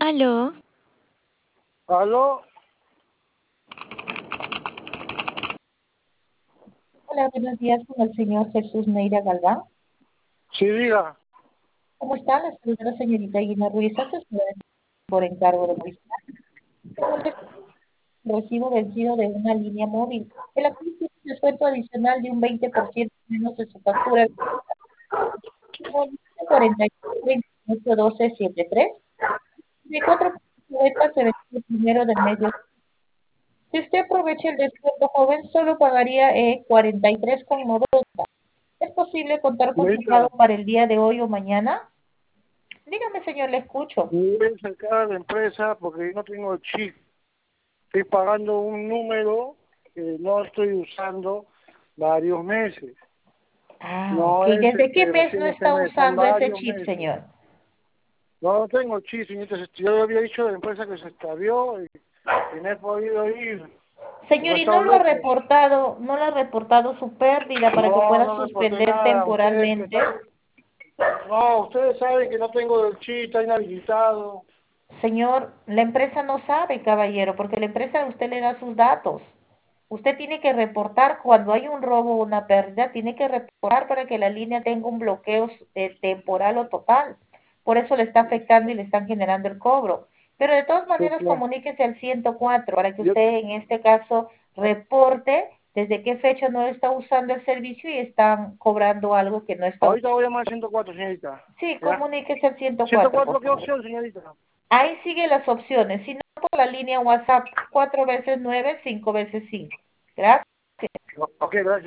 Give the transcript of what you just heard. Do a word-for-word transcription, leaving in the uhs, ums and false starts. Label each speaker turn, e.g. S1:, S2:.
S1: Aló,
S2: ¿Aló?
S3: Hola, buenos días con el señor Jesús Neira Galván.
S2: Sí, diga.
S3: ¿Cómo está? La saluda la señorita Guina Ruiz, asesora por encargo de Movistar. Con el recibo vencido de una línea móvil. El activo tiene un descuento adicional de un veinte por ciento menos de su factura. cuarenta y ocho doce setenta y tres. De cuatro cuotas se vence el primero del mes de. Si usted aprovecha el descuento joven, solo pagaría eh, cuarenta y tres con noventa. ¿Es posible contar con su pago
S2: Señorita,
S3: para el día de hoy o mañana? Dígame, señor, le escucho.
S2: me voy a sacar de la empresa porque yo no tengo el chip. Estoy pagando un número que no estoy usando varios meses.
S3: Ah, ok.
S2: No es
S3: ¿Desde qué
S2: este,
S3: mes no
S2: recién este
S3: está
S2: mes, son
S3: usando ese
S2: varios
S3: chip,
S2: meses.
S3: señor?
S2: No, no tengo chip, señorita. Yo había dicho de la empresa que se extravió y, y no he podido ir.
S3: Señor,
S2: He
S3: ¿y no
S2: estado
S3: lo ha
S2: loco.
S3: reportado, no le ha reportado su pérdida para que
S2: No,
S3: pueda
S2: no reporté
S3: suspender
S2: nada. Ustedes que
S3: temporalmente?
S2: están... No, ustedes saben que no tengo el chip, está inhabilitado.
S3: Señor, la empresa no sabe, caballero, porque la empresa a usted le da sus datos. Usted tiene que reportar cuando hay un robo o una pérdida, tiene que reportar para que la línea tenga un bloqueo eh, temporal o total. Por eso le está afectando y le están generando el cobro. Pero de todas
S2: Sí,
S3: maneras,
S2: claro.
S3: comuníquese al ciento cuatro para que
S2: Yo,
S3: usted en este caso reporte desde qué fecha no está usando el servicio y están cobrando algo que no está usando.
S2: ahorita voy a llamar al ciento cuatro, señorita.
S3: Sí,
S2: ¿Ya?
S3: comuníquese al ciento cuatro,
S2: ciento cuatro,
S3: por
S2: ¿qué
S3: favor.
S2: opción, señorita?
S3: Ahí sigue las opciones. Si no, por la línea WhatsApp, cuatro veces nueve, cinco veces cinco. Gracias.
S2: Ok, gracias.